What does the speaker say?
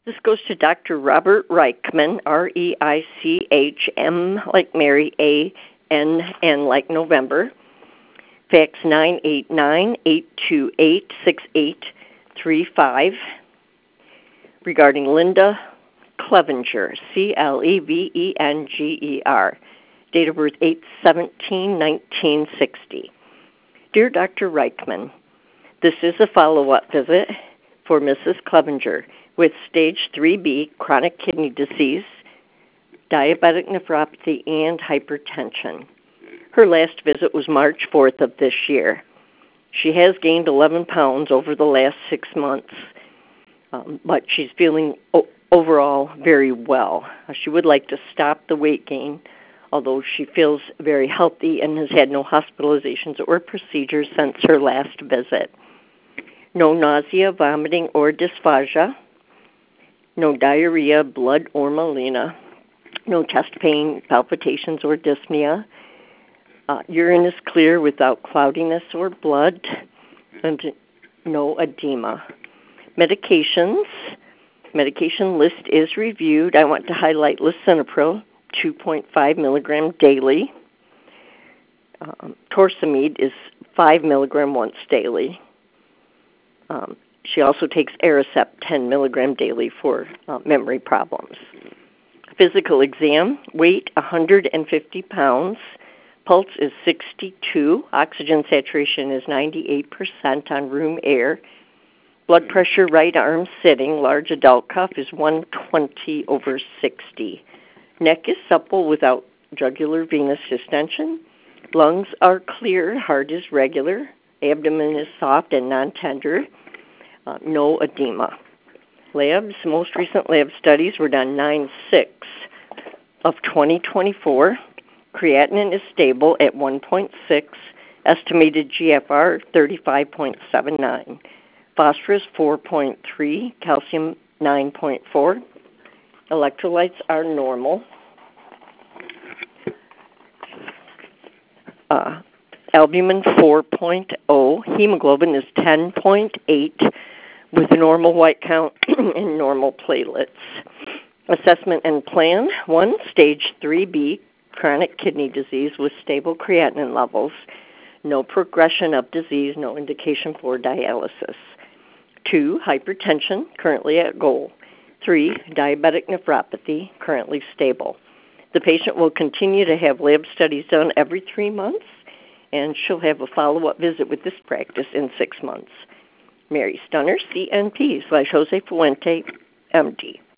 This goes to Dr. Robert Reichman, R-E-I-C-H-M like Mary, A-N-N like November. Fax 989-828-6835 regarding Linda Clevenger, C-L-E-V-E-N-G-E-R. Date of birth 8/17/1960. Dear Dr. Reichman, this is a follow-up visit for Mrs. Clevenger with stage 3B chronic kidney disease, diabetic nephropathy, and hypertension. Her last visit was March 4th of this year. She has gained 11 pounds over the last 6 months, but she's feeling overall very well. She would like to stop the weight gain, although she feels very healthy and has had no hospitalizations or procedures since her last visit. No nausea, vomiting, or dysphagia. No diarrhea, blood, or melena. No chest pain, palpitations, or dyspnea. Urine is clear without cloudiness or blood, and no edema. Medications. Medication list is reviewed. I want to highlight lisinopril, 2.5 milligram daily. Torsemide is 5 milligram once daily. She also takes Aricept 10 milligram daily for memory problems. Physical exam, weight 150 pounds. Pulse is 62. Oxygen saturation is 98% on room air. Blood pressure, right arm sitting. Large adult cuff is 120/60. Neck is supple without jugular venous distension. Lungs are clear. Heart is regular. Abdomen is soft and non-tender. No edema. Labs, most recent lab studies were done 9/6 of 2024. Creatinine is stable at 1.6. Estimated GFR 35.79. Phosphorus 4.3. Calcium 9.4. Electrolytes are normal. Albumin 4.0. Hemoglobin is 10.8 with a normal white count and normal platelets. Assessment and plan. 1, stage 3B, chronic kidney disease with stable creatinine levels. No progression of disease, no indication for dialysis. 2, hypertension, currently at goal. 3, diabetic nephropathy, currently stable. The patient will continue to have lab studies done every 3 months, and she'll have a follow-up visit with this practice in 6 months. Mary Stunner, CNP /Jose Fuente, MD.